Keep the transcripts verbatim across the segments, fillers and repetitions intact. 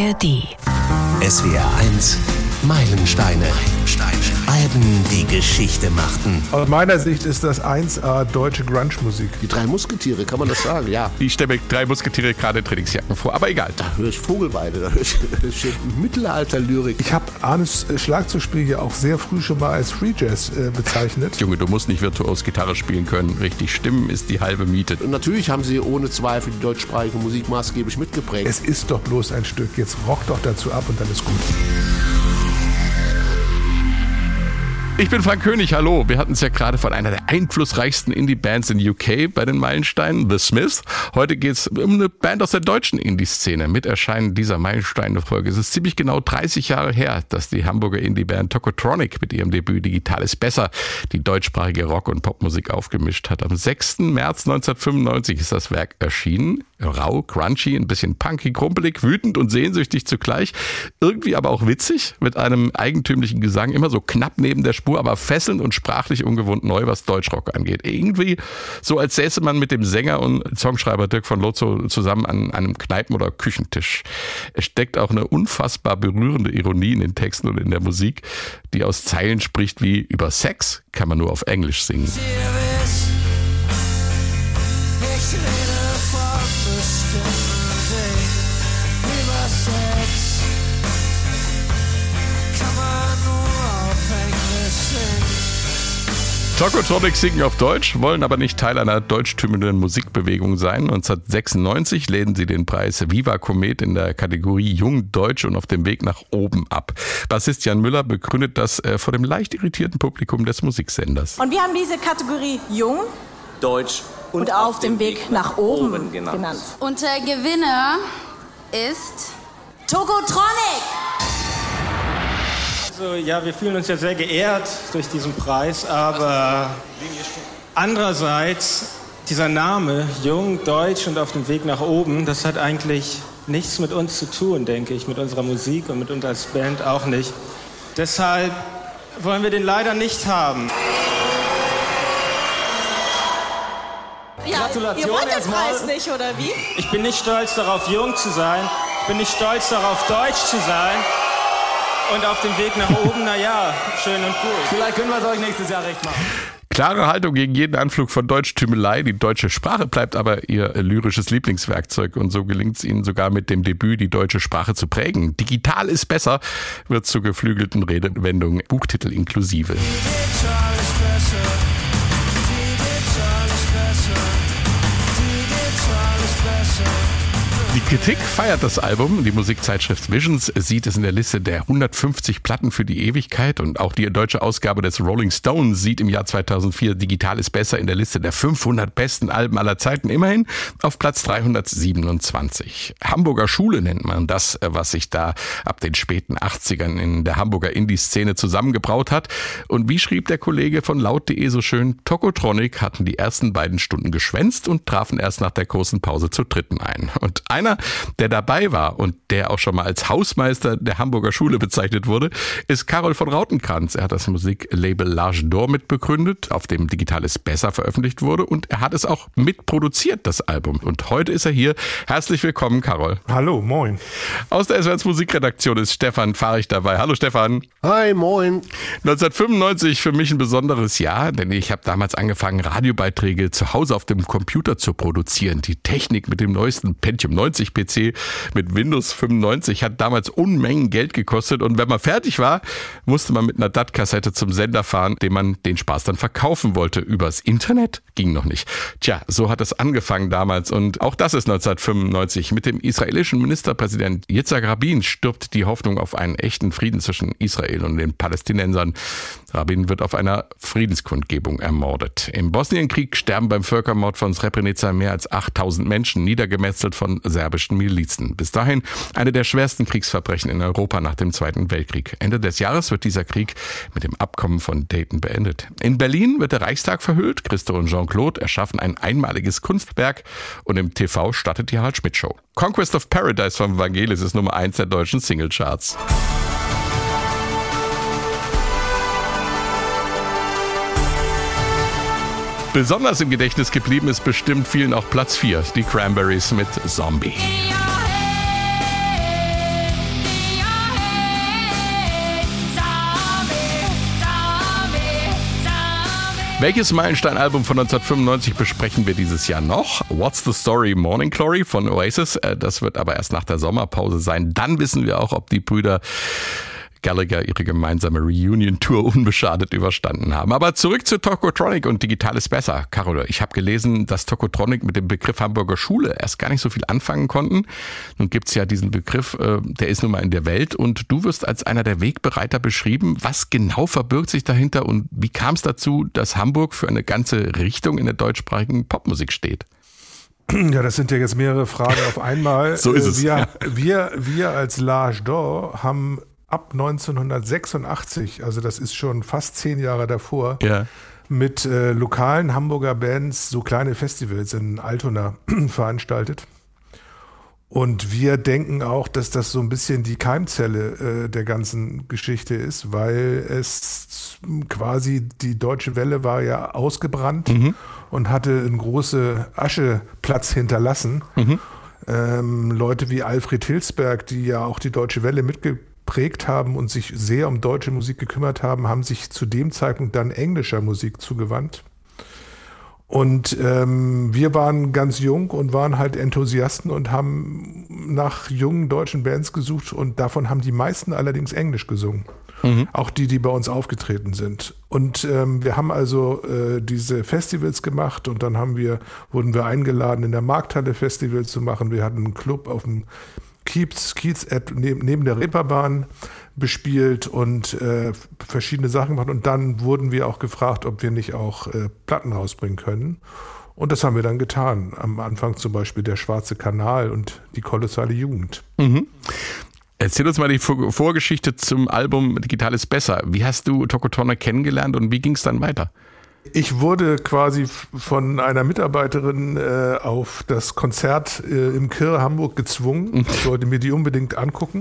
R D. S W R eins Meilensteine. Meilensteine. Alben, die Geschichte machten. Aus meiner Sicht ist das eins A deutsche Grunge-Musik. Die drei Musketiere, kann man das sagen? Ja. Ich stelle mir drei Musketiere gerade in Trainingsjacken vor, aber egal. Da höre ich Vogelweide, da höre ich Mittelalter-Lyrik. Ich habe Arnes Schlagzeugspiel ja auch sehr früh schon mal als Free Jazz äh, bezeichnet. Junge, du musst nicht virtuos Gitarre spielen können. Richtig, Stimmen ist die halbe Miete. Und natürlich haben sie ohne Zweifel die deutschsprachige Musik maßgeblich mitgeprägt. Es ist doch bloß ein Stück. Jetzt rock doch dazu ab und dann ist gut. Ich bin Frank König, hallo. Wir hatten es ja gerade von einer der einflussreichsten Indie-Bands in U K bei den Meilensteinen, The Smiths. Heute geht es um eine Band aus der deutschen Indie-Szene. Mit Erscheinen dieser Meilensteine-Folge ist es ziemlich genau dreißig Jahre her, dass die Hamburger Indie-Band Tokotronic mit ihrem Debüt Digital ist besser die deutschsprachige Rock- und Popmusik aufgemischt hat. Am sechsten März neunzehnhundertfünfundneunzig ist das Werk erschienen. Rau, crunchy, ein bisschen punky, krumpelig, wütend und sehnsüchtig zugleich. Irgendwie aber auch witzig, mit einem eigentümlichen Gesang, immer so knapp neben der Spur, aber fesselnd und sprachlich ungewohnt neu, was Deutschrock angeht. Irgendwie so, als säße man mit dem Sänger und Songschreiber Dirk von Lozo zusammen an einem Kneipen- oder Küchentisch. Es steckt auch eine unfassbar berührende Ironie in den Texten und in der Musik, die aus Zeilen spricht wie: über Sex kann man nur auf Englisch singen. Tokotronic singen auf Deutsch, wollen aber nicht Teil einer deutschtümenden Musikbewegung sein. neunzehnhundertsechsundneunzig lehnen sie den Preis Viva Komet in der Kategorie Jung Deutsch und auf dem Weg nach oben ab. Bassist Jan Müller begründet das äh, vor dem leicht irritierten Publikum des Musiksenders. Und wir haben diese Kategorie Jung, Deutsch und, und auf, auf dem Weg, Weg nach, nach oben, oben genannt. genannt. Und der Gewinner ist Tokotronic. Also, ja, wir fühlen uns ja sehr geehrt durch diesen Preis, aber andererseits, dieser Name, Jung, Deutsch und auf dem Weg nach oben, das hat eigentlich nichts mit uns zu tun, denke ich, mit unserer Musik und mit uns als Band auch nicht. Deshalb wollen wir den leider nicht haben. Ja, Gratulation ihr wollt den erstmal. Preis nicht, oder wie? Ich bin nicht stolz darauf, jung zu sein. Ich bin nicht stolz darauf, deutsch zu sein. Und auf dem Weg nach oben, naja, schön und gut. Vielleicht können wir es euch nächstes Jahr recht machen. Klare Haltung gegen jeden Anflug von Deutschtümelei. Die deutsche Sprache bleibt aber ihr lyrisches Lieblingswerkzeug. Und so gelingt es ihnen sogar mit dem Debüt, die deutsche Sprache zu prägen. Digital ist besser, wird zur geflügelten Redewendung, Buchtitel inklusive. Die Kritik feiert das Album. Die Musikzeitschrift Visions sieht es in der Liste der hundertfünfzig Platten für die Ewigkeit. Und auch die deutsche Ausgabe des Rolling Stone sieht im Jahr zweitausendvier Digital ist besser in der Liste der fünfhundert besten Alben aller Zeiten immerhin auf Platz dreihundertsiebenundzwanzig. Hamburger Schule nennt man das, was sich da ab den späten achtzigern in der Hamburger Indie-Szene zusammengebraut hat. Und wie schrieb der Kollege von laut punkt de so schön, Tokotronic hatten die ersten beiden Stunden geschwänzt und trafen erst nach der großen Pause zur dritten ein. Und einer, der dabei war und der auch schon mal als Hausmeister der Hamburger Schule bezeichnet wurde, ist Karol von Rautenkranz. Er hat das Musiklabel L'Arche d'Or mitbegründet, auf dem Digital ist besser veröffentlicht wurde, und er hat es auch mitproduziert, das Album. Und heute ist er hier. Herzlich willkommen, Karol. Hallo, moin. Aus der S W R eins Musikredaktion ist Stefan Fahrig dabei. Hallo Stefan. Hi, moin. neunzehnhundertfünfundneunzig für mich ein besonderes Jahr, denn ich habe damals angefangen, Radiobeiträge zu Hause auf dem Computer zu produzieren. Die Technik mit dem neuesten Pentium neunzig P C mit Windows fünfundneunzig hat damals Unmengen Geld gekostet, und wenn man fertig war, musste man mit einer D A T-Kassette zum Sender fahren, dem man den Spaß dann verkaufen wollte. Übers Internet ging noch nicht. Tja, so hat es angefangen damals, und auch das ist neunzehnhundertfünfundneunzig. Mit dem israelischen Ministerpräsident Yitzhak Rabin stirbt die Hoffnung auf einen echten Frieden zwischen Israel und den Palästinensern. Rabin wird auf einer Friedenskundgebung ermordet. Im Bosnienkrieg sterben beim Völkermord von Srebrenica mehr als achttausend Menschen, niedergemetzelt von serbischen Milizen. Bis dahin eine der schwersten Kriegsverbrechen in Europa nach dem Zweiten Weltkrieg. Ende des Jahres wird dieser Krieg mit dem Abkommen von Dayton beendet. In Berlin wird der Reichstag verhüllt. Christo und Jean-Claude erschaffen ein einmaliges Kunstwerk, und im T V startet die Harald Schmidt Show. Conquest of Paradise von Vangelis ist Nummer eins der deutschen Singlecharts. Besonders im Gedächtnis geblieben ist bestimmt vielen auch Platz vier, die Cranberries mit Zombie. Welches Meilenstein-Album von neunzehnhundertfünfundneunzig besprechen wir dieses Jahr noch? What's the Story? Morning Glory von Oasis. Das wird aber erst nach der Sommerpause sein. Dann wissen wir auch, ob die Brüder Gallagher ihre gemeinsame Reunion-Tour unbeschadet überstanden haben. Aber zurück zu Tokotronic und Digital ist besser. Carol, ich habe gelesen, dass Tokotronic mit dem Begriff Hamburger Schule erst gar nicht so viel anfangen konnten. Nun gibt es ja diesen Begriff, der ist nun mal in der Welt und du wirst als einer der Wegbereiter beschrieben. Was genau verbirgt sich dahinter und wie kam es dazu, dass Hamburg für eine ganze Richtung in der deutschsprachigen Popmusik steht? Ja, das sind ja jetzt mehrere Fragen auf einmal. So ist es. Wir, ja. wir, wir als L'Age d'Or haben ab neunzehnhundertsechsundachtzig, also das ist schon fast zehn Jahre davor, ja. mit äh, lokalen Hamburger Bands so kleine Festivals in Altona veranstaltet. Und wir denken auch, dass das so ein bisschen die Keimzelle äh, der ganzen Geschichte ist, weil es quasi, die Deutsche Welle war ja ausgebrannt mhm. und hatte einen großen Ascheplatz hinterlassen. Mhm. Ähm, Leute wie Alfred Hilsberg, die ja auch die Deutsche Welle mitgeprägt haben und sich sehr um deutsche Musik gekümmert haben, haben sich zu dem Zeitpunkt dann englischer Musik zugewandt. Und ähm, wir waren ganz jung und waren halt Enthusiasten und haben nach jungen deutschen Bands gesucht und davon haben die meisten allerdings Englisch gesungen. Mhm. Auch die, die bei uns aufgetreten sind. Und ähm, wir haben also äh, diese Festivals gemacht und dann haben wir, wurden wir eingeladen, in der Markthalle Festivals zu machen. Wir hatten einen Club auf dem Kiez, Kiez neben, neben der Reeperbahn bespielt und äh, verschiedene Sachen gemacht. Und dann wurden wir auch gefragt, ob wir nicht auch äh, Platten rausbringen können. Und das haben wir dann getan. Am Anfang zum Beispiel der Schwarze Kanal und die kolossale Jugend. Mhm. Erzähl uns mal die Vorgeschichte zum Album Digital ist besser. Wie hast du Tokotronic kennengelernt und wie ging es dann weiter? Ich wurde quasi von einer Mitarbeiterin äh, auf das Konzert äh, im Kirr Hamburg gezwungen. Ich sollte mir die unbedingt angucken.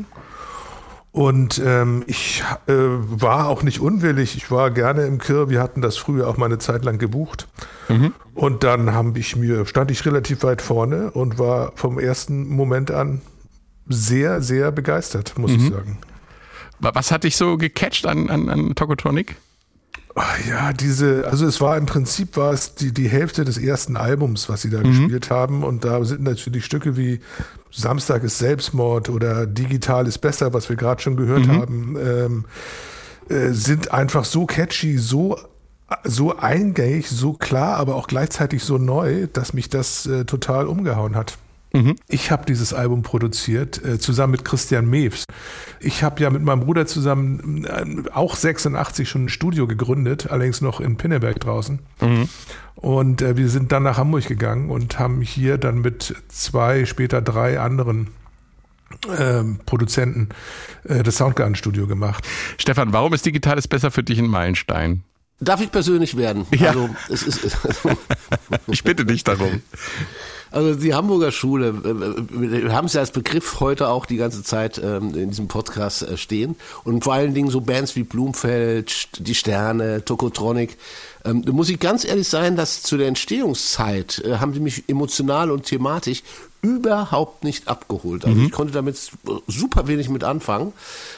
Und ähm, ich äh, war auch nicht unwillig. Ich war gerne im Kirr. Wir hatten das früher auch mal eine Zeit lang gebucht. Mhm. Und dann hab ich mir, stand ich relativ weit vorne und war vom ersten Moment an sehr, sehr begeistert, muss mhm. ich sagen. Was hat dich so gecatcht an, an, an Tokotronic? Ja, diese, also es war im Prinzip war es die, die Hälfte des ersten Albums, was sie da mhm. gespielt haben. Und da sind natürlich Stücke wie Samstag ist Selbstmord oder Digital ist besser, was wir gerade schon gehört mhm. haben, ähm, äh, sind einfach so catchy, so, so eingängig, so klar, aber auch gleichzeitig so neu, dass mich das äh, total umgehauen hat. Mhm. Ich habe dieses Album produziert, äh, zusammen mit Christian Mews. Ich habe ja mit meinem Bruder zusammen äh, auch sechsundachtzig schon ein Studio gegründet, allerdings noch in Pinneberg draußen. Mhm. Und äh, wir sind dann nach Hamburg gegangen und haben hier dann mit zwei, später drei anderen äh, Produzenten äh, das Soundgarden-Studio gemacht. Stefan, warum ist Digital ist besser für dich ein Meilenstein? Darf ich persönlich werden? Ja. Also, es ist, ich bitte dich darum. Also die Hamburger Schule, wir haben es ja als Begriff heute auch die ganze Zeit in diesem Podcast stehen und vor allen Dingen so Bands wie Blumfeld, Die Sterne, Tokotronic. Da muss ich ganz ehrlich sein, dass zu der Entstehungszeit haben die mich emotional und thematisch überhaupt nicht abgeholt. Also mhm. ich konnte damit super wenig mit anfangen.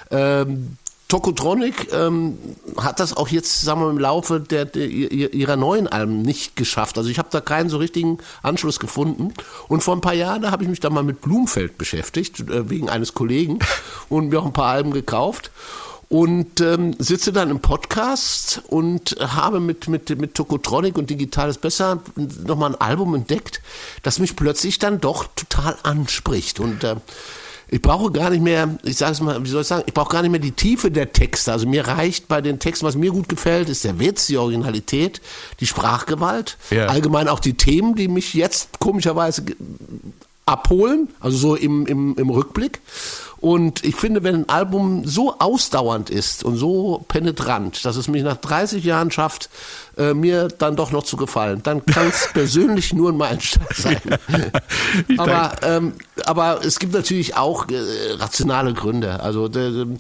Tokotronic ähm, hat das auch jetzt, sagen wir, im Laufe der, der ihrer neuen Alben nicht geschafft. Also ich habe da keinen so richtigen Anschluss gefunden. Und vor ein paar Jahren, da habe ich mich dann mal mit Blumfeld beschäftigt, äh, wegen eines Kollegen, und mir auch ein paar Alben gekauft. Und ähm, sitze dann im Podcast und habe mit, mit, mit Tokotronic und Digital ist besser nochmal ein Album entdeckt, das mich plötzlich dann doch total anspricht. Und äh, ich brauche gar nicht mehr, ich sage es mal, wie soll ich sagen, ich brauche gar nicht mehr die Tiefe der Texte. Also mir reicht bei den Texten, was mir gut gefällt, ist der Witz, die Originalität, die Sprachgewalt, ja. Allgemein auch die Themen, die mich jetzt komischerweise abholen, also so im, im, im Rückblick. Und ich finde, wenn ein Album so ausdauernd ist und so penetrant, dass es mich nach dreißig Jahren schafft, äh, mir dann doch noch zu gefallen, dann kann es persönlich nur ein Meilenstein sein. aber, ähm, aber es gibt natürlich auch äh, rationale Gründe. Also der,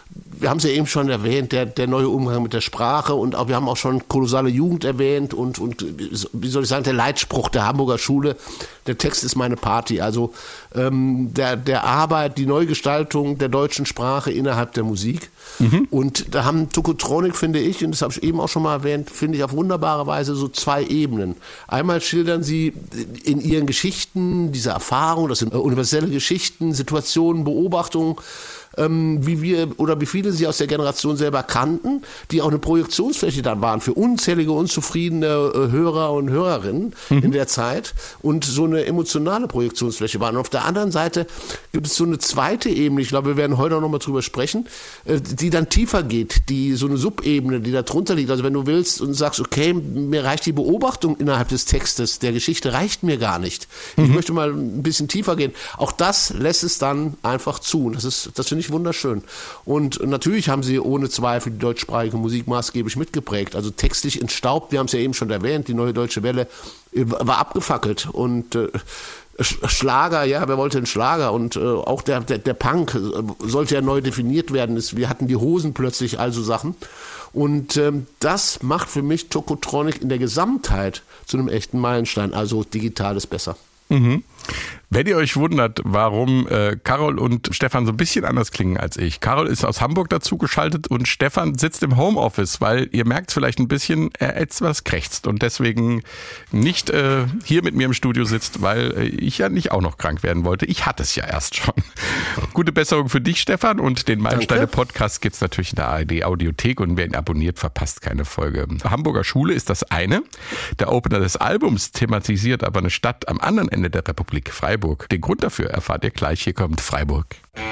wir haben es ja eben schon erwähnt, der, der neue Umgang mit der Sprache und auch, wir haben auch schon kolossale Jugend erwähnt und, und wie soll ich sagen, der Leitspruch der Hamburger Schule, der Text ist meine Party, also ähm, der, der Arbeit, die Neugestaltung der deutschen Sprache innerhalb der Musik. Mhm. Und da haben Tokotronic, finde ich, und das habe ich eben auch schon mal erwähnt, finde ich auf wunderbare Weise so zwei Ebenen. Einmal schildern sie in ihren Geschichten diese Erfahrung, das sind universelle Geschichten, Situationen, Beobachtungen, ähm, wie wir oder wie viele sie aus der Generation selber kannten, die auch eine Projektionsfläche dann waren für unzählige unzufriedene äh, Hörer und Hörerinnen mhm. in der Zeit und so eine emotionale Projektionsfläche waren. Und auf der anderen Seite gibt es so eine zweite Ebene, ich glaube, wir werden heute auch noch mal drüber sprechen, äh, die dann tiefer geht, die so eine Subebene, die da drunter liegt. Also wenn du willst und sagst, okay, mir reicht die Beobachtung innerhalb des Textes, der Geschichte reicht mir gar nicht. Mhm. Ich möchte mal ein bisschen tiefer gehen. Auch das lässt es dann einfach zu. Und das ist, das finde ich wunderschön. Und natürlich haben sie ohne Zweifel die deutschsprachige Musik maßgeblich mitgeprägt. Also textlich entstaubt, wir haben es ja eben schon erwähnt, die Neue Deutsche Welle war abgefackelt und äh, Schlager, ja, wer wollte einen Schlager? Und äh, auch der, der, der Punk sollte ja neu definiert werden. Wir hatten die Hosen plötzlich, also Sachen. Und ähm, das macht für mich Tokotronic in der Gesamtheit zu einem echten Meilenstein. Also digital ist besser. Mhm. Wenn ihr euch wundert, warum äh, Carol und Stefan so ein bisschen anders klingen als ich. Carol ist aus Hamburg dazugeschaltet und Stefan sitzt im Homeoffice, weil ihr merkt vielleicht ein bisschen, er etwas krächzt und deswegen nicht äh, hier mit mir im Studio sitzt, weil äh, ich ja nicht auch noch krank werden wollte. Ich hatte es ja erst schon. Gute Besserung für dich, Stefan, und den Meilensteine-Podcast gibt's natürlich in der A R D-Audiothek und wer ihn abonniert, verpasst keine Folge. Hamburger Schule ist das eine. Der Opener des Albums thematisiert aber eine Stadt am anderen Ende der Republik, Freiburg. Den Grund dafür erfahrt ihr gleich. Hier kommt Freiburg.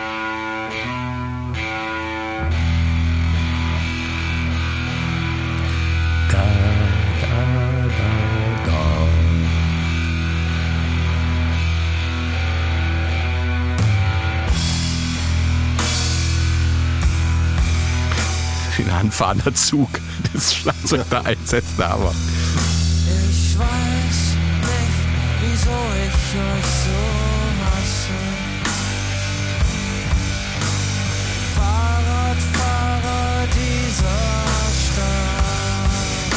Da, da, da, da. Wie ein anfahrender Zug. Das Schlagzeug da einsetzt, aber. Ich weiß nicht, wieso ich euch so hasse. Fahrradfahrer dieser Stadt.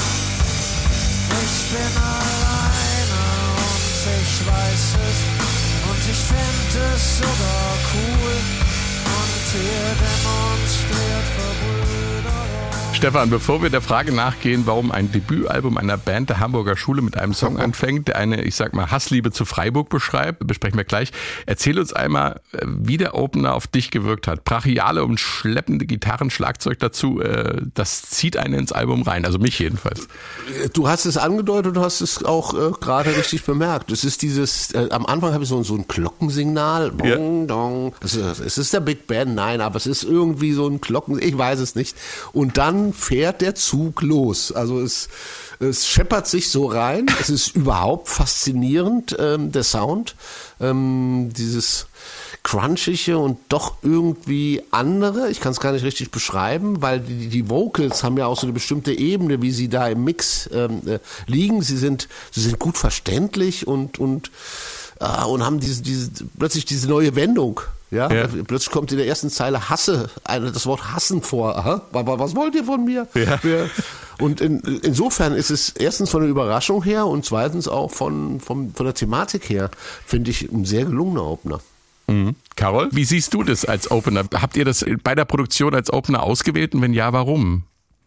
Ich bin alleine und ich weiß es. Und ich find es sogar cool. Und ihr demonstriert Verbrüderung. Stefan, bevor wir der Frage nachgehen, warum ein Debütalbum einer Band der Hamburger Schule mit einem Song anfängt, der eine, ich sag mal, Hassliebe zu Freiburg beschreibt, besprechen wir gleich. Erzähl uns einmal, wie der Opener auf dich gewirkt hat. Brachiale und schleppende Gitarren, Schlagzeug dazu, das zieht einen ins Album rein, also mich jedenfalls. Du hast es angedeutet, du hast es auch äh, gerade richtig bemerkt. Es ist dieses, äh, am Anfang habe ich so, so ein Glockensignal, bong, ja. dong. Es ist, es ist der Big Band, nein, aber es ist irgendwie so ein Glocken, ich weiß es nicht. Und dann fährt der Zug los. Also es, es scheppert sich so rein. Es ist überhaupt faszinierend, ähm, der Sound. Ähm, dieses crunchige und doch irgendwie andere. Ich kann es gar nicht richtig beschreiben, weil die, die Vocals haben ja auch so eine bestimmte Ebene, wie sie da im Mix ähm, äh, liegen. Sie sind, sie sind gut verständlich und, und, äh, und haben diese, diese, plötzlich diese neue Wendung. Ja, ja, plötzlich kommt in der ersten Zeile Hasse, das Wort Hassen vor. Aha, aber was wollt ihr von mir? Ja. Und in, insofern ist es erstens von der Überraschung her und zweitens auch von, von, von der Thematik her, finde ich, ein sehr gelungener Opener. Mhm. Carol, wie siehst du das als Opener? Habt ihr das bei der Produktion als Opener ausgewählt und wenn ja, warum?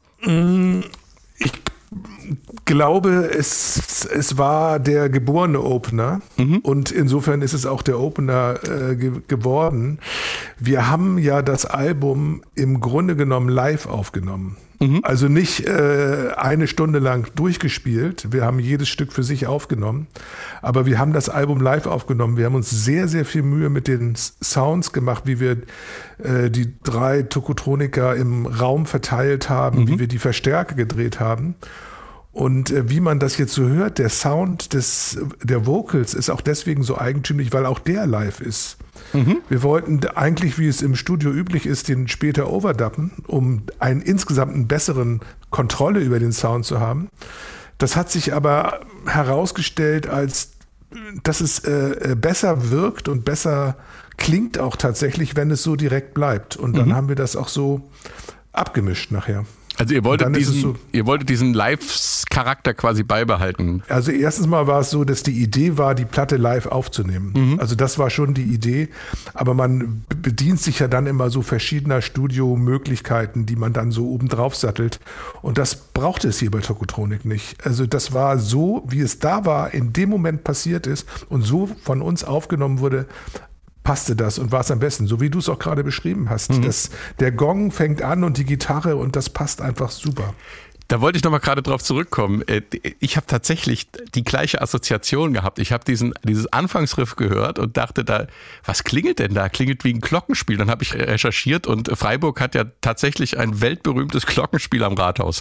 Ich glaube, es, es war der geborene Opener mhm. und insofern ist es auch der Opener äh, ge- geworden. Wir haben ja das Album im Grunde genommen live aufgenommen. Mhm. Also nicht äh, eine Stunde lang durchgespielt. Wir haben jedes Stück für sich aufgenommen, aber wir haben das Album live aufgenommen. Wir haben uns sehr, sehr viel Mühe mit den Sounds gemacht, wie wir äh, die drei Tokotroniker im Raum verteilt haben, mhm. wie wir die Verstärker gedreht haben. Und äh, wie man das jetzt so hört, der Sound des, der Vocals ist auch deswegen so eigentümlich, weil auch der live ist. Mhm. Wir wollten eigentlich, wie es im Studio üblich ist, den später overdubben, um einen insgesamt einen besseren Kontrolle über den Sound zu haben. Das hat sich aber herausgestellt, als dass es äh, besser wirkt und besser klingt auch tatsächlich, wenn es so direkt bleibt. Und dann mhm. haben wir das auch so abgemischt nachher. Also ihr wolltet diesen, so, ihr wolltet diesen Live-Charakter quasi beibehalten. Also erstens mal war es so, dass die Idee war, die Platte live aufzunehmen. Mhm. Also das war schon die Idee. Aber man bedient sich ja dann immer so verschiedener Studiomöglichkeiten, die man dann so oben drauf sattelt. Und das brauchte es hier bei Tokotronic nicht. Also das war so, wie es da war, in dem Moment passiert ist und so von uns aufgenommen wurde, passte das und war es am besten, so wie du es auch gerade beschrieben hast. Mhm. Das, der Gong fängt an und die Gitarre und das passt einfach super. Da wollte ich noch mal gerade drauf zurückkommen. Ich habe tatsächlich die gleiche Assoziation gehabt. Ich habe diesen dieses Anfangsriff gehört und dachte da, was klingelt denn da? Klingelt wie ein Glockenspiel. Dann habe ich recherchiert und Freiburg hat ja tatsächlich ein weltberühmtes Glockenspiel am Rathaus.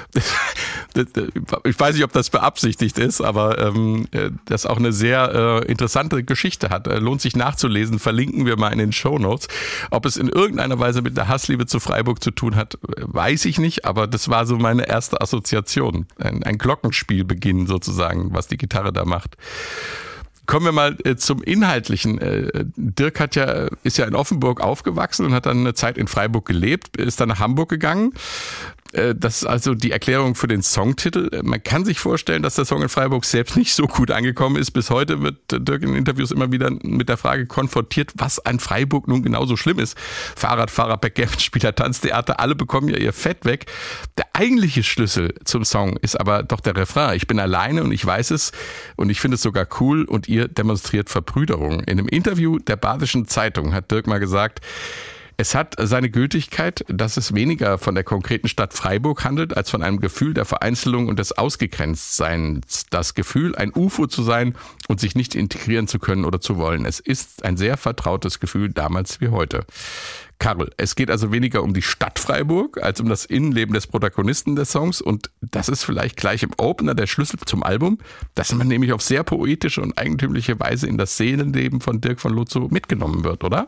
Ich weiß nicht, ob das beabsichtigt ist, aber ähm, das auch eine sehr äh, interessante Geschichte hat. Lohnt sich nachzulesen, verlinken wir mal in den Shownotes. Ob es in irgendeiner Weise mit der Hassliebe zu Freiburg zu tun hat, weiß ich nicht, aber das war so meine erste Assoziation. Ein, ein Glockenspielbeginn sozusagen, was die Gitarre da macht. Kommen wir mal äh, zum Inhaltlichen. Äh, Dirk hat ja, ist ja in Offenburg aufgewachsen und hat dann eine Zeit in Freiburg gelebt, ist dann nach Hamburg gegangen. Das ist also die Erklärung für den Songtitel. Man kann sich vorstellen, dass der Song in Freiburg selbst nicht so gut angekommen ist. Bis heute wird Dirk in Interviews immer wieder mit der Frage konfrontiert, was an Freiburg nun genauso schlimm ist. Fahrradfahrer, Backgammon-Spieler, Tanztheater, alle bekommen ja ihr Fett weg. Der eigentliche Schlüssel zum Song ist aber doch der Refrain. Ich bin alleine und ich weiß es und ich finde es sogar cool und ihr demonstriert Verbrüderung. In einem Interview der Badischen Zeitung hat Dirk mal gesagt, es hat seine Gültigkeit, dass es weniger von der konkreten Stadt Freiburg handelt, als von einem Gefühl der Vereinzelung und des Ausgegrenztseins. Das Gefühl, ein U F O zu sein und sich nicht integrieren zu können oder zu wollen. Es ist ein sehr vertrautes Gefühl, damals wie heute. Karl, es geht also weniger um die Stadt Freiburg, als um das Innenleben des Protagonisten des Songs. Und das ist vielleicht gleich im Opener der Schlüssel zum Album, dass man nämlich auf sehr poetische und eigentümliche Weise in das Seelenleben von Dirk von Lozo mitgenommen wird, oder?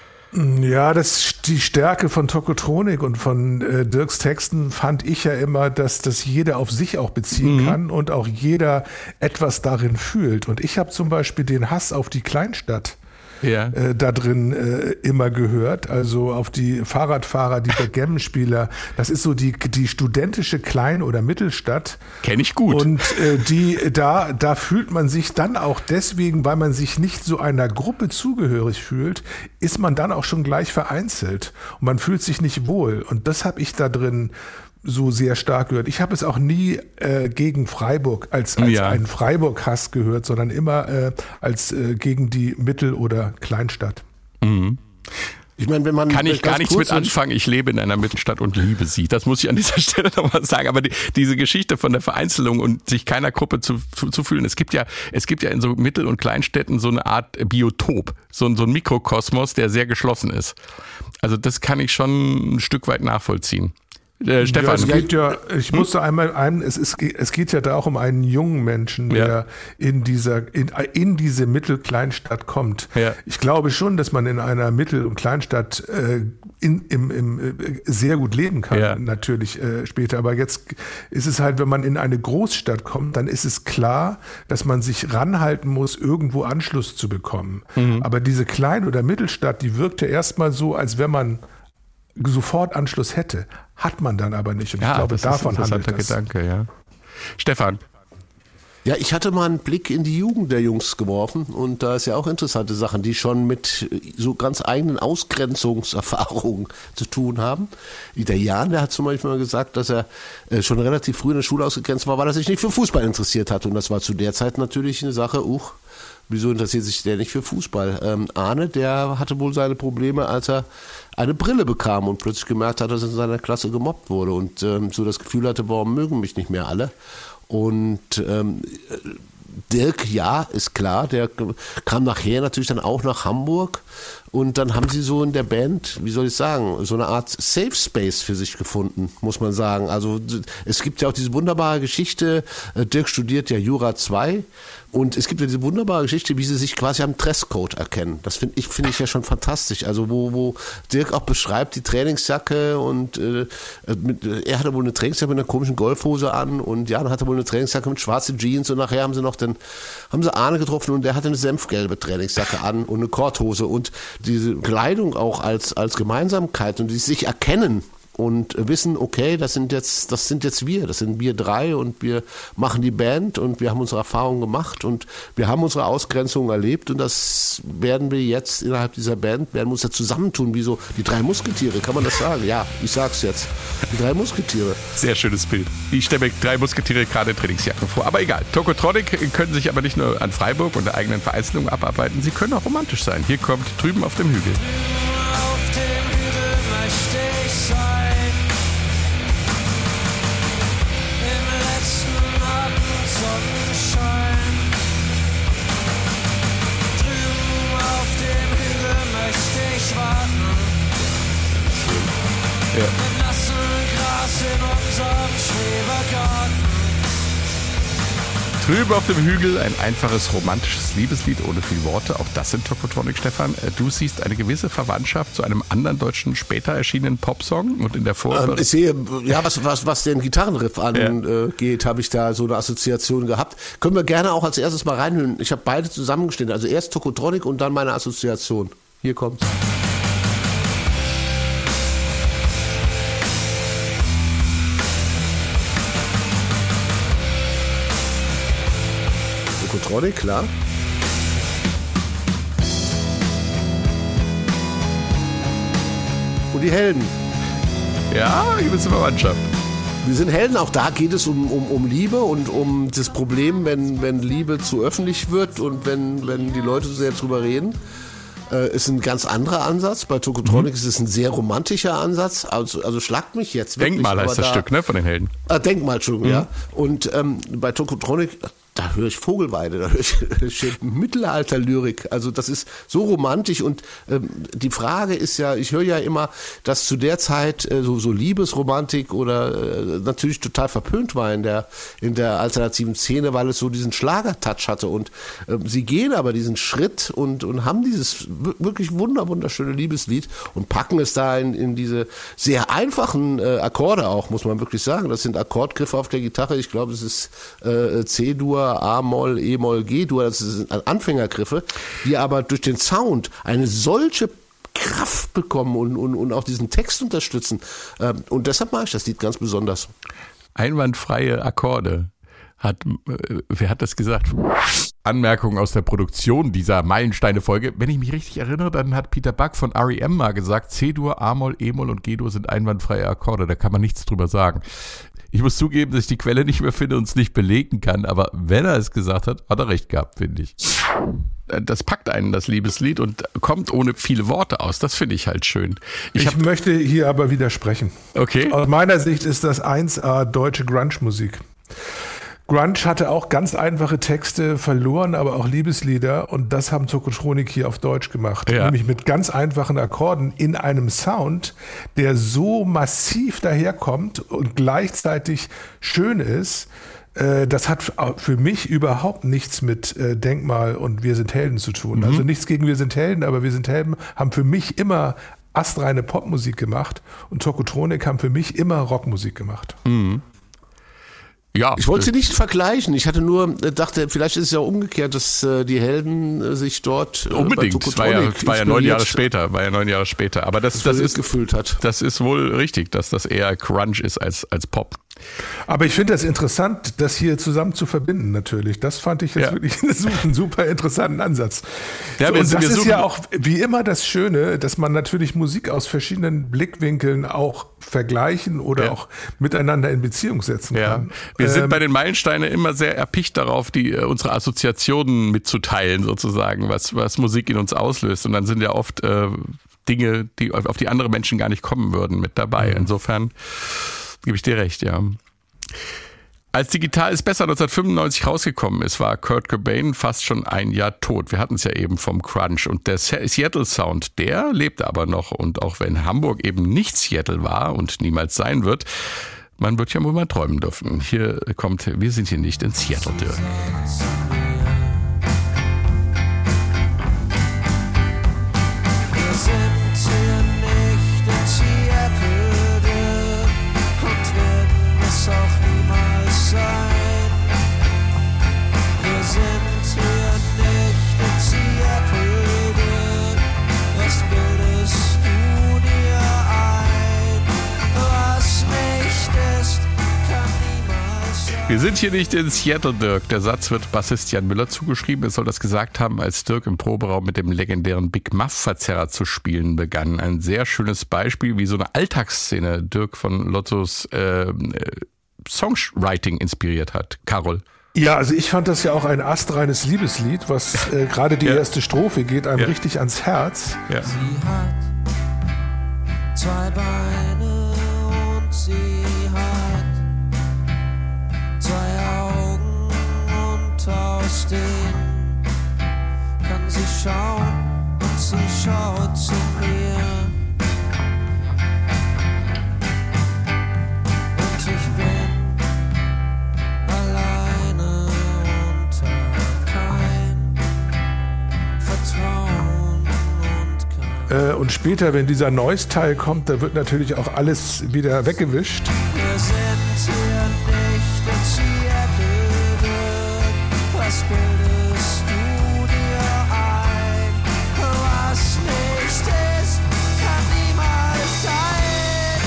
Ja, das die Stärke von Tokotronic und von äh, Dirks Texten fand ich ja immer, dass das jeder auf sich auch beziehen mhm. kann und auch jeder etwas darin fühlt. Und ich habe zum Beispiel den Hass auf die Kleinstadt ja. äh, da drin äh, immer gehört, also auf die Fahrradfahrer, die Backgammon-Spieler. Das ist so die die studentische Klein- oder Mittelstadt. Kenne ich gut. Und äh, die da da fühlt man sich dann auch deswegen, weil man sich nicht so einer Gruppe zugehörig fühlt, ist man dann auch schon gleich vereinzelt und man fühlt sich nicht wohl. Und das habe ich da drin so sehr stark gehört. Ich habe es auch nie äh, gegen Freiburg als, als ja. einen Freiburg-Hass gehört, sondern immer äh, als äh, gegen die Mittel- oder Kleinstadt. Mhm. Ich meine, wenn man kann ich gar nichts mit anfangen. Ich lebe in einer Mittelstadt und liebe sie. Das muss ich an dieser Stelle nochmal sagen. Aber die, diese Geschichte von der Vereinzelung und sich keiner Gruppe zu, zu, zu fühlen. Es gibt ja, es gibt ja in so Mittel- und Kleinstädten so eine Art Biotop, so, so ein Mikrokosmos, der sehr geschlossen ist. Also das kann ich schon ein Stück weit nachvollziehen. Äh, Stefan. Ja, es geht ja, ich hm? musste einmal ein, es ist, es geht ja da auch um einen jungen Menschen, der ja. in dieser, in, in diese Mittel-Kleinstadt kommt. Ja. Ich glaube schon, dass man in einer Mittel- und Kleinstadt äh, in, im, im, äh, sehr gut leben kann, ja. natürlich äh, später. Aber jetzt ist es halt, wenn man in eine Großstadt kommt, dann ist es klar, dass man sich ranhalten muss, irgendwo Anschluss zu bekommen. Mhm. Aber diese Klein- oder Mittelstadt, die wirkt ja erstmal so, als wenn man sofort Anschluss hätte, hat man dann aber nicht. Und ja, ich glaube, das davon ist ein handelt das. Gedanke, ja. Stefan. Ja, ich hatte mal einen Blick in die Jugend der Jungs geworfen und da ist ja auch interessante Sachen, die schon mit so ganz eigenen Ausgrenzungserfahrungen zu tun haben. Der Jan, der hat zum Beispiel mal gesagt, dass er schon relativ früh in der Schule ausgegrenzt war, weil er sich nicht für Fußball interessiert hat und das war zu der Zeit natürlich eine Sache, uch, wieso interessiert sich der nicht für Fußball? Ähm, Arne, der hatte wohl seine Probleme, als er eine Brille bekam und plötzlich gemerkt hat, dass er in seiner Klasse gemobbt wurde und ähm, so das Gefühl hatte, warum mögen mich nicht mehr alle? Und ähm, Dirk, ja, ist klar, der kam nachher natürlich dann auch nach Hamburg und dann haben sie so in der Band, wie soll ich sagen, so eine Art Safe Space für sich gefunden, muss man sagen. Also es gibt ja auch diese wunderbare Geschichte, Dirk studiert ja Jura zwei und es gibt ja diese wunderbare Geschichte, wie sie sich quasi am Dresscode erkennen. Das finde ich, finde ich ja schon fantastisch. Also wo, wo Dirk auch beschreibt, die Trainingsjacke und äh, mit, er hatte wohl eine Trainingsjacke mit einer komischen Golfhose an und Jan hatte wohl eine Trainingsjacke mit schwarzen Jeans und nachher haben sie noch gemacht, dann haben sie Arne getroffen und der hatte eine senfgelbe Trainingsjacke an und eine Korthose und diese Kleidung auch als, als Gemeinsamkeit und die sich erkennen und wissen, okay, das sind jetzt, das sind jetzt wir, das sind wir drei und wir machen die Band und wir haben unsere Erfahrungen gemacht und wir haben unsere Ausgrenzung erlebt und das werden wir jetzt innerhalb dieser Band, werden wir uns ja zusammentun, wie so die drei Musketiere, kann man das sagen? Ja, ich sag's jetzt. Die drei Musketiere. Sehr schönes Bild. Ich stelle mir drei Musketiere gerade in Trainingsjacken vor. Aber egal, Tokotronic können sich aber nicht nur an Freiburg und der eigenen Vereinzelung abarbeiten, sie können auch romantisch sein. Hier kommt Drüben auf dem Hügel. Auf dem Hügel möchte ich sein. Sonnenschein. Drüben auf dem Hügel möchte ich warten. Ja. Mit nassem Gras in unserem Schrebergarten. Drüben auf dem Hügel ein einfaches romantisches Liebeslied ohne viel Worte. Auch das sind Tokotronic, Stefan. Du siehst eine gewisse Verwandtschaft zu einem anderen deutschen später erschienenen Popsong und in der Vorbereitung. Ähm, ich sehe, ja, was, was, was den Gitarrenriff angeht, ja. habe ich da so eine Assoziation gehabt. Können wir gerne auch als erstes mal reinhören. Ich habe beide zusammengestellt. Also erst Tokotronic und dann meine Assoziation. Hier kommt's. Tokotronic, klar. Und die Helden. Ja, eine gewisse Verwandtschaft. Wir sind Helden, auch da geht es um, um, um Liebe und um das Problem, wenn, wenn Liebe zu öffentlich wird und wenn, wenn die Leute so sehr drüber reden. Äh, ist ein ganz anderer Ansatz. Bei Tokotronic mhm. ist es ein sehr romantischer Ansatz. Also, also schlagt mich jetzt wirklich. Denkmal heißt das da, Stück, ne, von den Helden. Äh, Denkmal, Entschuldigung, mhm. ja. Und ähm, bei Tokotronic, da höre ich Vogelweide, da höre ich, ich Mittelalter-Lyrik. Also das ist so romantisch und ähm, die Frage ist ja, ich höre ja immer, dass zu der Zeit äh, so, so Liebesromantik oder äh, natürlich total verpönt war in der, in der alternativen Szene, weil es so diesen Schlager-Touch hatte und äh, sie gehen aber diesen Schritt und, und haben dieses wirklich wunder, wunderschöne Liebeslied und packen es da in, in diese sehr einfachen äh, Akkorde auch, muss man wirklich sagen. Das sind Akkordgriffe auf der Gitarre, ich glaube es ist äh, C-Dur, A-Moll, E-Moll, G-Dur, das sind Anfängergriffe, die aber durch den Sound eine solche Kraft bekommen und, und, und auch diesen Text unterstützen. Und deshalb mag ich das Lied ganz besonders. Einwandfreie Akkorde. Hat, wer hat das gesagt? Anmerkung aus der Produktion dieser Meilensteine-Folge. Wenn ich mich richtig erinnere, dann hat Peter Buck von R E M mal gesagt, C-Dur, A-Moll, E-Moll und G-Dur sind einwandfreie Akkorde. Da kann man nichts drüber sagen. Ich muss zugeben, dass ich die Quelle nicht mehr finde und es nicht belegen kann, aber wenn er es gesagt hat, hat er recht gehabt, finde ich. Das packt einen, das Liebeslied, und kommt ohne viele Worte aus. Das finde ich halt schön. Ich, ich hab, möchte hier aber widersprechen. Okay. Aus meiner Sicht ist das eins A deutsche Grunge-Musik. Grunge hatte auch ganz einfache Texte, verloren aber auch Liebeslieder, und das haben Tokotronic hier auf Deutsch gemacht. Ja. Nämlich mit ganz einfachen Akkorden in einem Sound, der so massiv daherkommt und gleichzeitig schön ist. Das hat für mich überhaupt nichts mit Denkmal und Wir sind Helden zu tun. Mhm. Also nichts gegen Wir sind Helden, aber Wir sind Helden haben für mich immer astreine Popmusik gemacht und Tokotronic haben für mich immer Rockmusik gemacht. Mhm. Ja, ich wollte sie nicht vergleichen. Ich hatte nur dachte, vielleicht ist es ja umgekehrt, dass äh, die Helden äh, sich dort äh, unbedingt. Bei es war ja, war ja neun Jahre später, war ja neun Jahre später. Aber das, das ist gefühlt hat. Das ist wohl richtig, dass das eher Grunge ist als als Pop. Aber ich finde das interessant, das hier zusammen zu verbinden natürlich. Das fand ich jetzt ja. wirklich einen super interessanten Ansatz. Ja, so, und das ist ja auch wie immer das Schöne, dass man natürlich Musik aus verschiedenen Blickwinkeln auch vergleichen oder ja. auch miteinander in Beziehung setzen ja. kann. Wir ähm, sind bei den Meilensteinen immer sehr erpicht darauf, die äh, unsere Assoziationen mitzuteilen sozusagen, was, was Musik in uns auslöst. Und dann sind ja oft äh, Dinge, die auf, auf die andere Menschen gar nicht kommen würden, mit dabei. Mhm. Insofern gebe ich dir recht, ja. Als Digital ist besser neunzehnhundertfünfundneunzig rausgekommen ist, war Kurt Cobain fast schon ein Jahr tot. Wir hatten es ja eben vom Crunch. Und der Seattle Sound, der lebte aber noch. Und auch wenn Hamburg eben nicht Seattle war und niemals sein wird, man wird ja wohl mal träumen dürfen. Hier kommt Wir sind hier nicht in Seattle, Dirk. Auch niemals sein. Wir Wir sind hier nicht in Seattle, Dirk. Der Satz wird Bassist Jan Müller zugeschrieben. Er soll das gesagt haben, als Dirk im Proberaum mit dem legendären Big Muff-Verzerrer zu spielen begann. Ein sehr schönes Beispiel, wie so eine Alltagsszene Dirk von Lottos äh, Songwriting inspiriert hat. Carol. Ja, also ich fand das ja auch ein astreines Liebeslied, was äh, gerade die ja. erste Strophe geht einem ja. richtig ans Herz. Sie Ja. hat zwei Beine und sie hat zwei Augen und aus denen kann sie schauen und sie schaut zu mir. Und ich bin alleine und hab kein Vertrauen und kein Äh, und später, wenn dieser Noise-Teil kommt, da wird natürlich auch alles wieder weggewischt. Wir sind hier nicht in Seattle, was bildest du dir ein? Was nicht ist, kann niemals sein.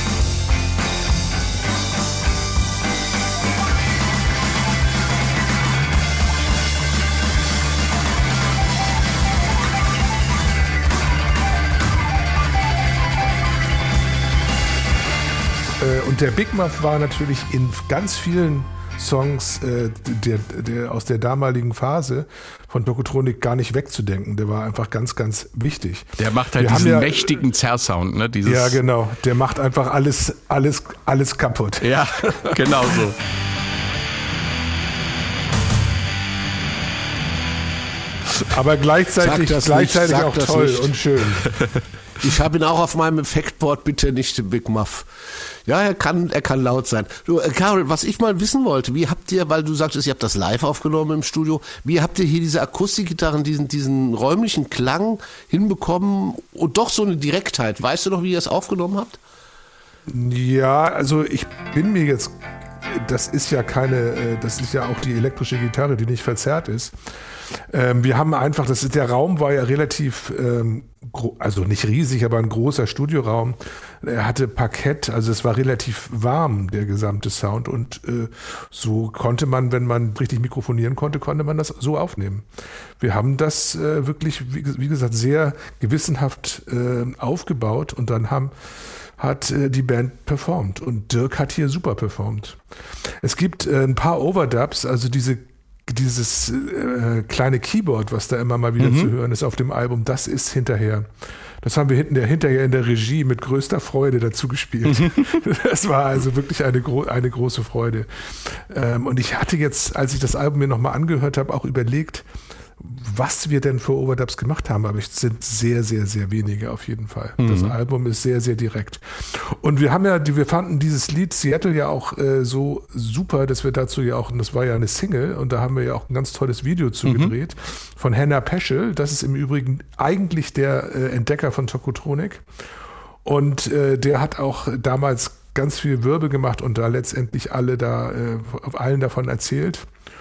Äh, und der Big Muff war natürlich in ganz vielen Songs äh, der, der, aus der damaligen Phase von Tokotronic gar nicht wegzudenken. Der war einfach ganz, ganz wichtig. Der macht halt Wir haben diesen ja, mächtigen Zerrsound, ne? Dieses ja, genau. Der macht einfach alles, alles, alles kaputt. Ja, genau so. Aber gleichzeitig, Sag das gleichzeitig nicht, sag auch das toll nicht. und schön. Ich habe ihn auch auf meinem Effektboard, bitte nicht den Big Muff. Ja, er kann, er kann laut sein. Du, äh, Carol, was ich mal wissen wollte, wie habt ihr, weil du sagtest, ihr habt das live aufgenommen im Studio, wie habt ihr hier diese Akustikgitarren, diesen, diesen räumlichen Klang hinbekommen und doch so eine Direktheit? Weißt du noch, wie ihr es aufgenommen habt? Ja, also ich bin mir jetzt, das ist ja keine, das ist ja auch die elektrische Gitarre, die nicht verzerrt ist. Ähm, wir haben einfach, das ist, der Raum war ja relativ, ähm, gro- also nicht riesig, aber ein großer Studioraum. Er hatte Parkett, also es war relativ warm, der gesamte Sound. Und äh, so konnte man, wenn man richtig mikrofonieren konnte, konnte man das so aufnehmen. Wir haben das äh, wirklich, wie, wie gesagt, sehr gewissenhaft äh, aufgebaut und dann haben hat äh, die Band performt und Dirk hat hier super performt. Es gibt äh, ein paar Overdubs, also diese dieses äh, kleine Keyboard, was da immer mal wieder mhm. zu hören ist auf dem Album, das ist hinterher. Das haben wir hinten der, hinterher in der Regie mit größter Freude dazu gespielt. Mhm. Das war also wirklich eine, gro- eine große Freude. Ähm, und ich hatte jetzt, als ich das Album mir nochmal angehört habe, auch überlegt, was wir denn für Overdubs gemacht haben, aber es sind sehr, sehr, sehr wenige auf jeden Fall. Mhm. Das Album ist sehr, sehr direkt. Und wir haben ja, wir fanden dieses Lied Seattle ja auch äh, so super, dass wir dazu ja auch, und das war ja eine Single, und da haben wir ja auch ein ganz tolles Video zugedreht mhm. von Henna Peschel. Das ist im Übrigen eigentlich der äh, Entdecker von Tokotronic. Und äh, der hat auch damals ganz viel Wirbel gemacht und da letztendlich alle da, äh, allen davon erzählt.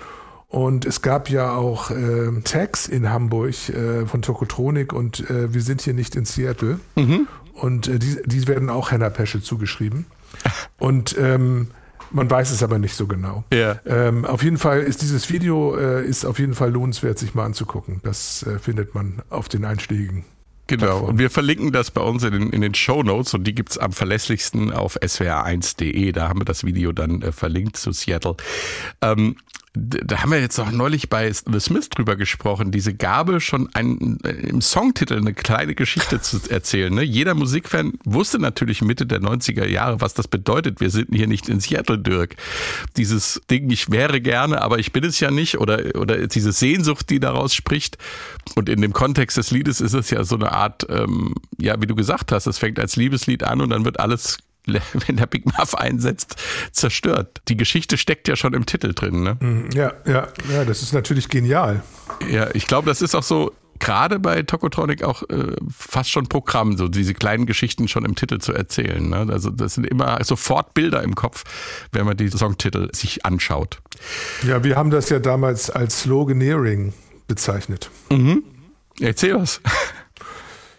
Und es gab ja auch äh, Tags in Hamburg äh, von Tokotronic und äh, wir sind hier nicht in Seattle. Mhm. Und äh, die, die werden auch Henna Peschel zugeschrieben. Und ähm, man weiß es aber nicht so genau. Ja. Ähm, auf jeden Fall ist dieses Video äh, ist auf jeden Fall lohnenswert, sich mal anzugucken. Das äh, findet man auf den einschlägigen. Genau, und wir verlinken das bei uns in den, in den Shownotes und die gibt's am verlässlichsten auf s w r eins punkt d e. Da haben wir das Video dann äh, verlinkt zu Seattle. Ähm, da haben wir jetzt auch neulich bei The Smiths drüber gesprochen, diese Gabe, schon ein, im Songtitel eine kleine Geschichte zu erzählen. Ne? Jeder Musikfan wusste natürlich Mitte der neunziger Jahre, was das bedeutet. Wir sind hier nicht in Seattle, Dirk. Dieses Ding, ich wäre gerne, aber ich bin es ja nicht, oder, oder diese Sehnsucht, die daraus spricht. Und in dem Kontext des Liedes ist es ja so eine Art, ähm, ja, wie du gesagt hast, es fängt als Liebeslied an und dann wird alles, wenn der Big Muff einsetzt, zerstört. Die Geschichte steckt ja schon im Titel drin, ne? Ja, ja, ja, das ist natürlich genial. Ja, ich glaube, das ist auch so, gerade bei Tokotronic auch äh, fast schon Programm, so diese kleinen Geschichten schon im Titel zu erzählen. Ne? Also das sind immer sofort Bilder im Kopf, wenn man die Songtitel sich anschaut. Ja, wir haben das ja damals als Sloganeering bezeichnet. Mhm. Erzähl was.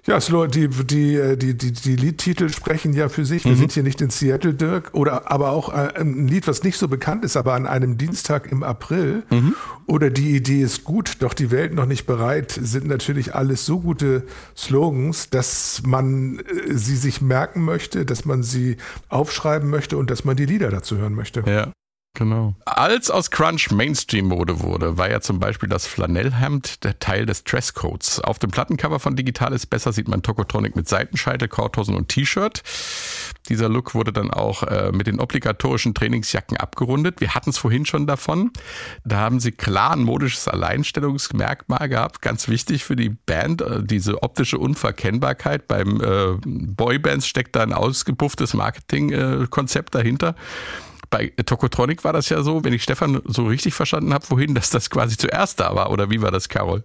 Ja, die, die, die, die, die Liedtitel sprechen ja für sich. Wir mhm. sind hier nicht in Seattle, Dirk, oder aber auch ein Lied, was nicht so bekannt ist, aber an einem Dienstag im April. Mhm. Oder die Idee ist gut, doch die Welt noch nicht bereit, sind natürlich alles so gute Slogans, dass man sie sich merken möchte, dass man sie aufschreiben möchte und dass man die Lieder dazu hören möchte. Ja. Genau. Als aus Crunch Mainstream-Mode wurde, war ja zum Beispiel das Flanellhemd der Teil des Dresscodes. Auf dem Plattencover von Digital ist besser sieht man Tokotronic mit Seitenscheitel, Korthosen und T-Shirt. Dieser Look wurde dann auch äh, mit den obligatorischen Trainingsjacken abgerundet. Wir hatten es vorhin schon davon. Da haben sie klar ein modisches Alleinstellungsmerkmal gehabt. Ganz wichtig für die Band, äh, diese optische Unverkennbarkeit. Beim äh, Boybands steckt da ein ausgepufftes Marketingkonzept äh, dahinter. Bei Tokotronic war das ja so, wenn ich Stefan so richtig verstanden habe, vorhin, dass das quasi zuerst da war. Oder wie war das, Carol?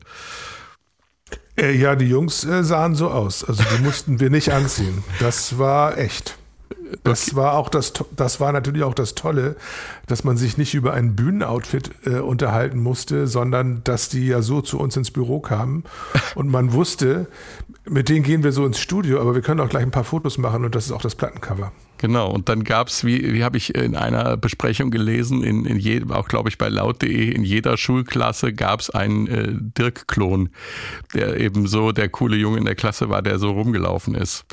Äh, ja, die Jungs äh, sahen so aus. Also die mussten wir nicht anziehen. Das war echt. Das okay. war auch das, das war natürlich auch das Tolle, dass man sich nicht über ein Bühnenoutfit äh, unterhalten musste, sondern dass die ja so zu uns ins Büro kamen und man wusste, mit denen gehen wir so ins Studio, aber wir können auch gleich ein paar Fotos machen und das ist auch das Plattencover. Genau, und dann gab's, wie, wie habe ich in einer Besprechung gelesen, in, in jedem, auch glaube ich bei laut punkt de, in jeder Schulklasse gab's einen äh, Dirk-Klon, der eben so der coole Junge in der Klasse war, der so rumgelaufen ist.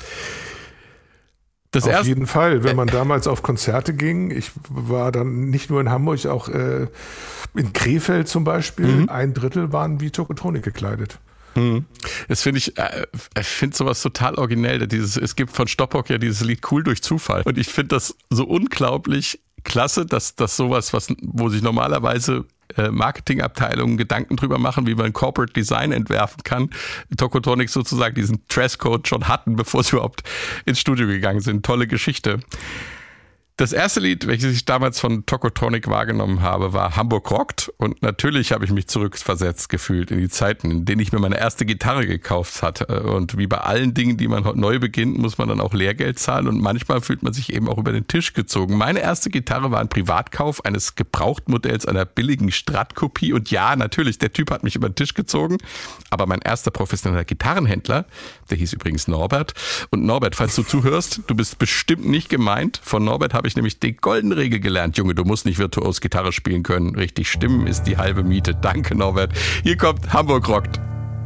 Das auf erste, jeden Fall, wenn man damals auf Konzerte ging, ich war dann nicht nur in Hamburg, auch äh, in Krefeld zum Beispiel, mhm. ein Drittel waren wie Tokotronic gekleidet. Das finde ich, äh, ich finde sowas total originell. Dieses, es gibt von Stoppock ja dieses Lied Cool durch Zufall. Und ich finde das so unglaublich klasse, dass, dass sowas, was, wo sich normalerweise äh, Marketingabteilungen Gedanken drüber machen, wie man Corporate Design entwerfen kann, Tokotronic sozusagen diesen Dresscode schon hatten, bevor sie überhaupt ins Studio gegangen sind. Tolle Geschichte. Das erste Lied, welches ich damals von Tokotronic wahrgenommen habe, war Hamburg rockt. Und natürlich habe ich mich zurückversetzt gefühlt in die Zeiten, in denen ich mir meine erste Gitarre gekauft hatte. Und wie bei allen Dingen, die man neu beginnt, muss man dann auch Lehrgeld zahlen. Und manchmal fühlt man sich eben auch über den Tisch gezogen. Meine erste Gitarre war ein Privatkauf eines Gebrauchtmodells einer billigen Strat-Kopie. Und ja, natürlich, der Typ hat mich über den Tisch gezogen. Aber mein erster professioneller Gitarrenhändler, der hieß übrigens Norbert. Und Norbert, falls du zuhörst, du bist bestimmt nicht gemeint. Von Norbert habe ich nämlich die goldene Regel gelernt. Junge, du musst nicht virtuos Gitarre spielen können. Richtig, Stimmen ist die halbe Miete. Danke, Norbert. Hier kommt Hamburg rockt.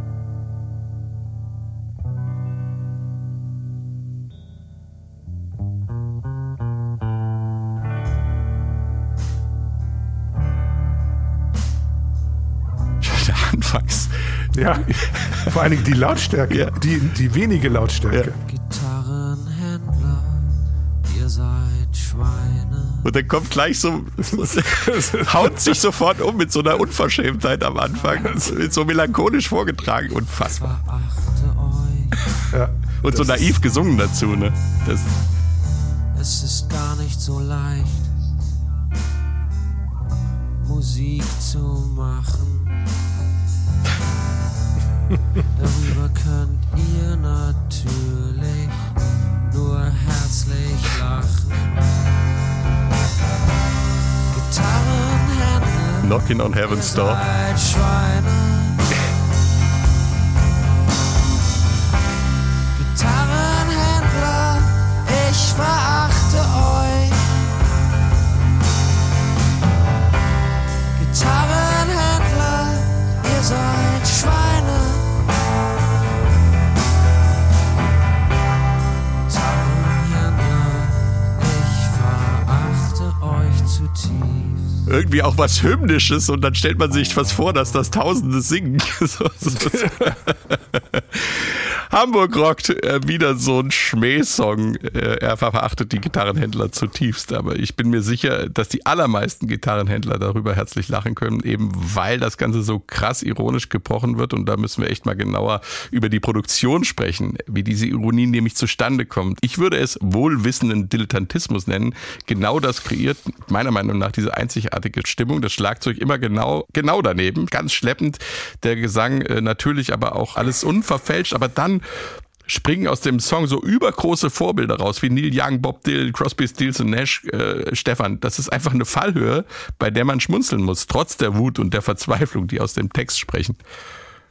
Der Anfangs. Ja, vor allen Dingen die Lautstärke, ja. die, die wenige Lautstärke. Ja. Gitarrenhändler, ihr seid Schweine. Und dann kommt gleich so, haut sich sofort um mit so einer Unverschämtheit am Anfang. So melancholisch vorgetragen, unfassbar. Ja, und so naiv gesungen dazu, ne? Das es ist gar nicht so leicht, Musik zu machen. Darüber könnt ihr natürlich nur herzlich lachen. Gitarrenhändler, Knocking on Heaven's Door. Gitarrenhändler, ich verachte euch. Gitarrenhändler, ihr seid Schweine. Irgendwie auch was Hymnisches und dann stellt man sich was vor, dass das Tausende singen. so, so, so. Hamburg rockt, äh, wieder so ein Schmähsong. Äh, er verachtet die Gitarrenhändler zutiefst, aber ich bin mir sicher, dass die allermeisten Gitarrenhändler darüber herzlich lachen können, eben weil das Ganze so krass ironisch gebrochen wird und da müssen wir echt mal genauer über die Produktion sprechen, wie diese Ironie nämlich zustande kommt. Ich würde es wohlwissenden Dilettantismus nennen. Genau das kreiert meiner Meinung nach diese einzigartige Stimmung. Das Schlagzeug immer genau, genau daneben, ganz schleppend. Der Gesang äh, natürlich aber auch alles unverfälscht, aber dann springen aus dem Song so übergroße Vorbilder raus, wie Neil Young, Bob Dylan, Crosby, Stills und Nash. Äh, Stefan, das ist einfach eine Fallhöhe, bei der man schmunzeln muss, trotz der Wut und der Verzweiflung, die aus dem Text sprechen.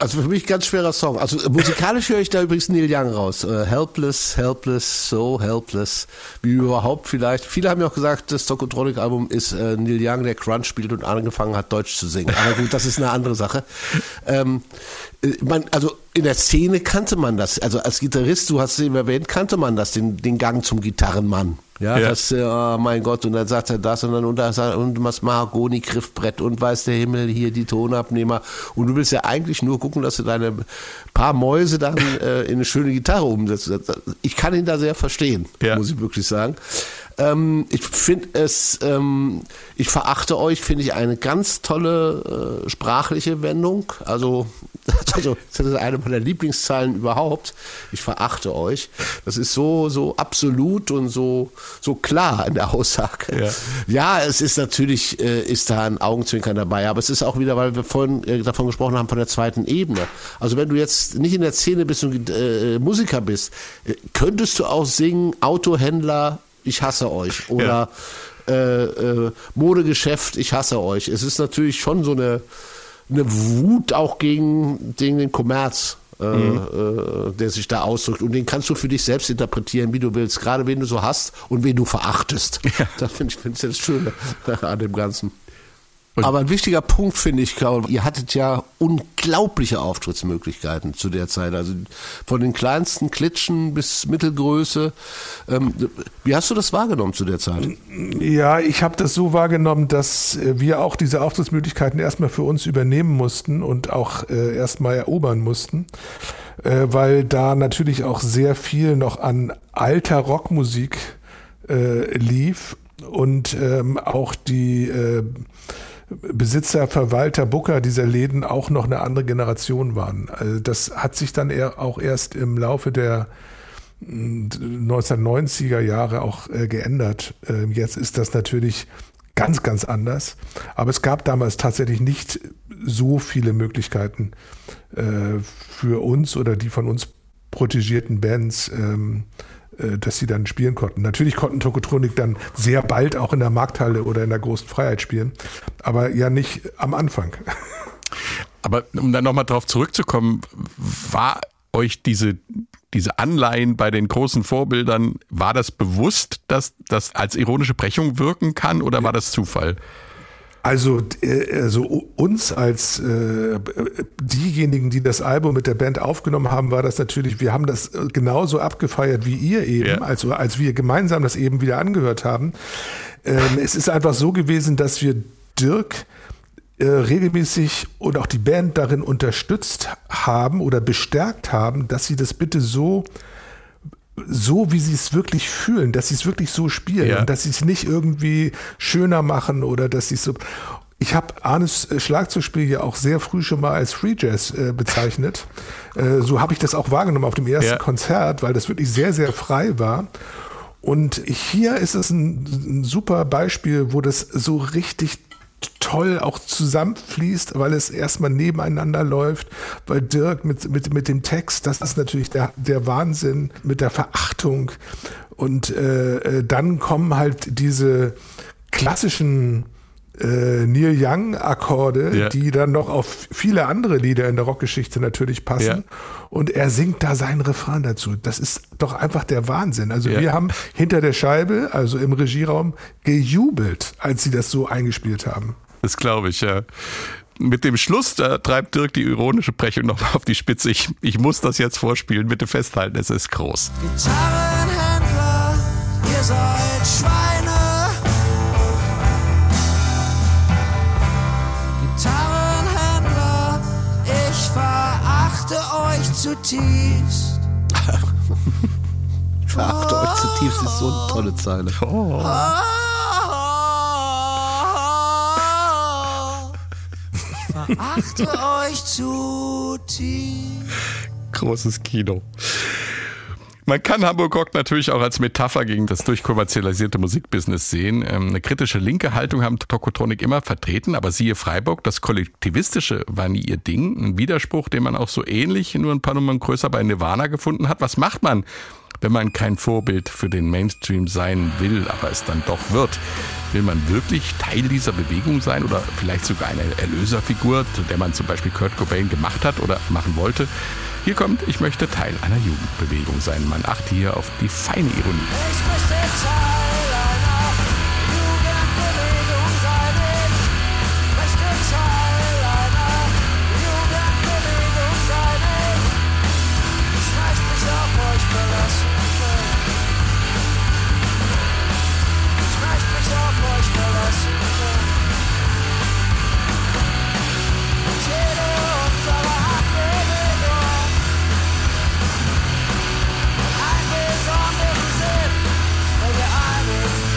Also für mich ganz schwerer Song. Also musikalisch höre ich da übrigens Neil Young raus. Uh, helpless, helpless, so helpless. Wie überhaupt vielleicht. Viele haben ja auch gesagt, das Tokotronic-Album ist äh, Neil Young, der Crunch spielt und angefangen hat, Deutsch zu singen. Aber gut, das ist eine andere Sache. Ähm, man, also in der Szene kannte man das. Also als Gitarrist, du hast es eben erwähnt, kannte man das, den, den Gang zum Gitarrenmann. Ja, ja. Das, oh mein Gott, und dann sagt er das und dann und das und das Mahagoni-Griffbrett und weiß der Himmel, hier die Tonabnehmer. Und du willst ja eigentlich nur gucken, dass du deine paar Mäuse dann äh, in eine schöne Gitarre umsetzt. Ich kann ihn da sehr verstehen, ja. muss ich wirklich sagen. Ähm, ich finde es, ähm, ich verachte euch, finde ich eine ganz tolle äh, sprachliche Wendung. Also, also, das ist eine meiner Lieblingszeilen überhaupt. Ich verachte euch. Das ist so, so absolut und so, so klar in der Aussage. Ja, ja es ist natürlich, äh, ist da ein Augenzwinkern dabei, aber es ist auch wieder, weil wir vorhin äh, davon gesprochen haben, von der zweiten Ebene. Also, wenn du jetzt nicht in der Szene bist und äh, Musiker bist, äh, könntest du auch singen, Autohändler, ich hasse euch. Oder ja. äh, äh, Modegeschäft, ich hasse euch. Es ist natürlich schon so eine, eine Wut auch gegen, gegen den Kommerz, äh, mhm. äh, der sich da ausdrückt. Und den kannst du für dich selbst interpretieren, wie du willst. Gerade wen du so hast und wen du verachtest. Ja. Das finde ich, find ich das Schöne an dem Ganzen. Und aber ein wichtiger Punkt finde ich, Karl, ihr hattet ja unglaubliche Auftrittsmöglichkeiten zu der Zeit. Also von den kleinsten Klitschen bis Mittelgröße. Ähm, wie hast du das wahrgenommen zu der Zeit? Ja, ich habe das so wahrgenommen, dass wir auch diese Auftrittsmöglichkeiten erstmal für uns übernehmen mussten und auch äh, erstmal erobern mussten, äh, weil da natürlich auch sehr viel noch an alter Rockmusik äh, lief und ähm, auch die äh, Besitzer, Verwalter, Booker dieser Läden auch noch eine andere Generation waren. Also das hat sich dann eher auch erst im Laufe der neunzehnhundertneunziger Jahre auch äh, geändert. Äh, jetzt ist das natürlich ganz, ganz anders. Aber es gab damals tatsächlich nicht so viele Möglichkeiten äh, für uns oder die von uns protegierten Bands, ähm, dass sie dann spielen konnten. Natürlich konnten Tokotronic dann sehr bald auch in der Markthalle oder in der Großen Freiheit spielen, aber ja nicht am Anfang. Aber um dann nochmal drauf zurückzukommen, war euch diese, diese Anleihen bei den großen Vorbildern, war das bewusst, dass das als ironische Brechung wirken kann oder war das Zufall? Also, also uns als äh, diejenigen, die das Album mit der Band aufgenommen haben, war das natürlich, wir haben das genauso abgefeiert wie ihr eben, ja. also als wir gemeinsam das eben wieder angehört haben. Ähm, es ist einfach so gewesen, dass wir Dirk äh, regelmäßig und auch die Band darin unterstützt haben oder bestärkt haben, dass sie das bitte so so, wie sie es wirklich fühlen, dass sie es wirklich so spielen ja. und dass sie es nicht irgendwie schöner machen oder dass sie es so... Ich habe Arnes Schlagzeugspiel ja auch sehr früh schon mal als Free Jazz äh, bezeichnet. Äh, so habe ich das auch wahrgenommen auf dem ersten ja. Konzert, weil das wirklich sehr, sehr frei war. Und hier ist es ein, ein super Beispiel, wo das so richtig toll auch zusammenfließt, weil es erstmal nebeneinander läuft, weil Dirk mit, mit, mit dem Text, das ist natürlich der, der Wahnsinn, mit der Verachtung und äh, dann kommen halt diese klassischen äh, Neil Young Akkorde, ja. die dann noch auf viele andere Lieder in der Rockgeschichte natürlich passen ja. und er singt da seinen Refrain dazu. Das ist doch einfach der Wahnsinn. Also ja. wir haben hinter der Scheibe, also im Regieraum, gejubelt, als sie das so eingespielt haben. Das glaube ich, ja. Mit dem Schluss, da treibt Dirk die ironische Brechung noch auf die Spitze. Ich, ich muss das jetzt vorspielen, bitte festhalten, es ist groß. Gitarrenhändler, ihr seid Schweine. Gitarrenhändler, ich verachte euch zutiefst. Ich verachte euch zutiefst, ist so eine tolle Zeile. Oh. Ich verachte euch zutiefst. Großes Kino. Man kann Hamburg Rock natürlich auch als Metapher gegen das durchkommerzialisierte Musikbusiness sehen. Eine kritische linke Haltung haben Tokotronic immer vertreten, aber siehe Freiburg, das Kollektivistische war nie ihr Ding. Ein Widerspruch, den man auch so ähnlich, nur ein paar Nummern größer bei Nirvana gefunden hat. Was macht man, wenn man kein Vorbild für den Mainstream sein will, aber es dann doch wird? Will man wirklich Teil dieser Bewegung sein oder vielleicht sogar eine Erlöserfigur, zu der man zum Beispiel Kurt Cobain gemacht hat oder machen wollte? Hier kommt, ich möchte Teil einer Jugendbewegung sein. Man achte hier auf die feine Ironie. Ich möchte Teil einer Jugendbewegung sein. Ich möchte Teil einer Jugendbewegung sein. Ich möchte mich auf euch verlassen. Ich möchte mich auf euch verlassen. Und jede unserer Handbewegungen ein besonderen Sinn, weil wir eine